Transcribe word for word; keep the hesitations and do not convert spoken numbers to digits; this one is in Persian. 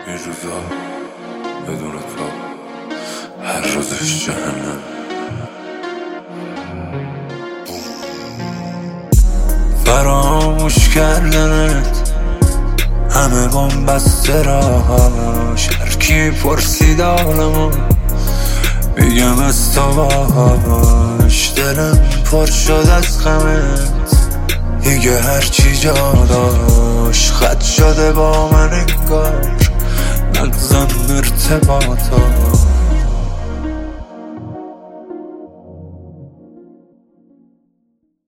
این روزا بدون تو هر روزش جهنم. فراموش کردنت همه بام بسته راهاش، هر کی پرسید حالمو میگم از تو باش. دلم پر شد از غمت دیگه هرچی جا داشت، خط شده با من انگار نظم ارتباطات.